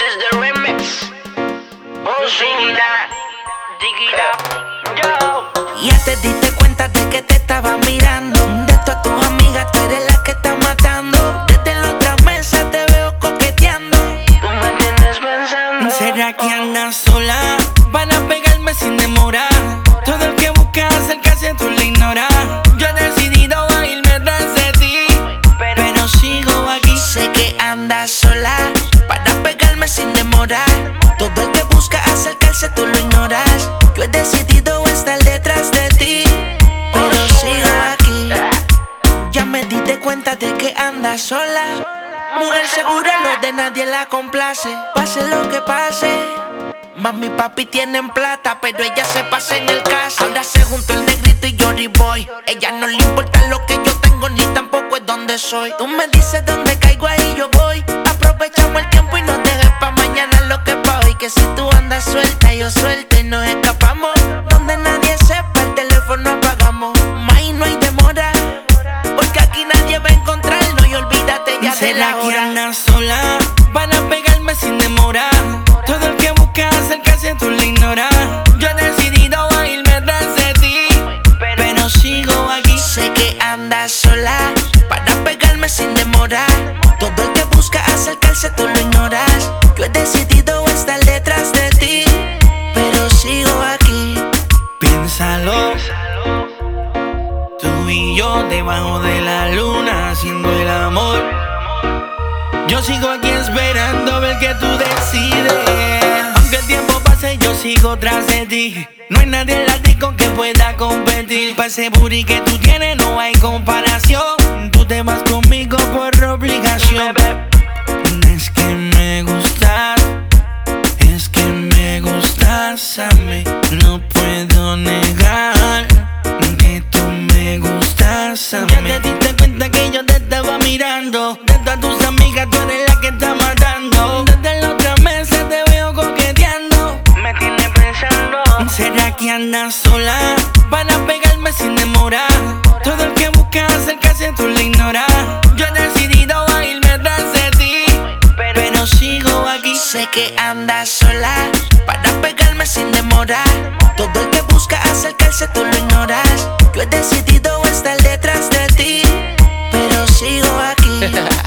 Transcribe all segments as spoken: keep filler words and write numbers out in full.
is the remix. Oh, Digida, Digida, yo. Ya te diste cuenta de que te estaba mirando. De todas tus amigas, tú eres la que está matando. Desde la otra mesa te veo coqueteando. Tú me tienes pensando. ¿Será que andas sola? Van a pegarme sin demora. Todo el que busca acercarse tú lo ignoras. Yo he decidido a irme tras de ti, pero sigo aquí. Sé que andas sola. Para pegarme sin demora. Todo el que busca acercarse tú lo ignoras. Yo he decidido estar detrás de ti, pero sigo aquí. Ya me diste cuenta de que andas sola. Mujer segura, lo de nadie la complace. Pase lo que pase, mami y papi tienen plata, pero ella se pasa en el caso. Ahora se juntó el negrito y Johnny Boy. Ella no le importa lo que yo tengo, ni tampoco es donde soy. Tú me dices dónde caigo, ahí yo voy. Aprovechamos el tiempo y no dejes pa' mañana lo que pa' hoy. Que si tú andas suelta, yo suelta y nos escapamos. Donde nadie sepa, el teléfono apagamos. May, no hay demora, porque aquí nadie va a encontrarnos. Y olvídate ya de la hora. ¿Será que andas sola? Van a pegarme sin demora. Todo el que busca acercarse tú lo ignoras. Yo he decidido a irme tras de ti, pero sigo aquí. Sé que andas sola. Para pegarme sin demora. Todo el que busca acercarse tú lo ignoras. Yo he decidido estar detrás de ti, pero sigo aquí. Piénsalo, tú y yo debajo de la luna haciendo el amor. Yo sigo aquí esperando a ver que tú decides. Aunque el tiempo pase, yo sigo tras de ti. No hay nadie en la disco que pueda competir. Pa' ese booty que tú tienes no hay comparación. Tú te vas conmigo por obligación. Es que me gustas, es que me gustas a mí. No puedo negar que tú me gustas a mí. Ya te diste cuenta que yo te estaba mirando. De todas tus amigas tú eres la que está matando. Desde la otra mesa te veo coqueteando. Me tienes pensando. ¿Será que andas sola? Van a pegarme sin demora. Todo el que busca acercarse tú lo ignoras. Yo he decidido a irme tras de ti, pero sigo aquí. Sé que andas sola. Para pegarme sin demora. Todo el que busca acercarse tú lo ignoras. Yo he decidido estar detrás de ti, pero sigo aquí.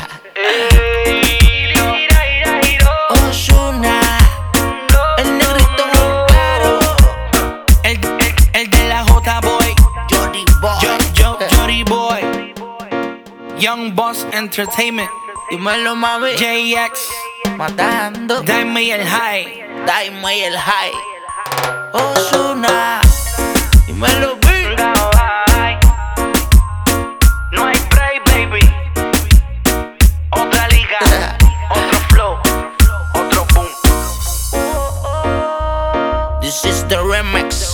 Ozuna, el negrito muy claro. El, el, el de la J-Boy, Johnny Boy, yo, yo, Johnny Boy, Young Boss Entertainment. Dímelo, mami. J X, matando. Diamond y el High. Diamond y el High. Ozuna, dímelo, B. No hay break, baby. Otra liga, otro flow, otro boom. This is the remix.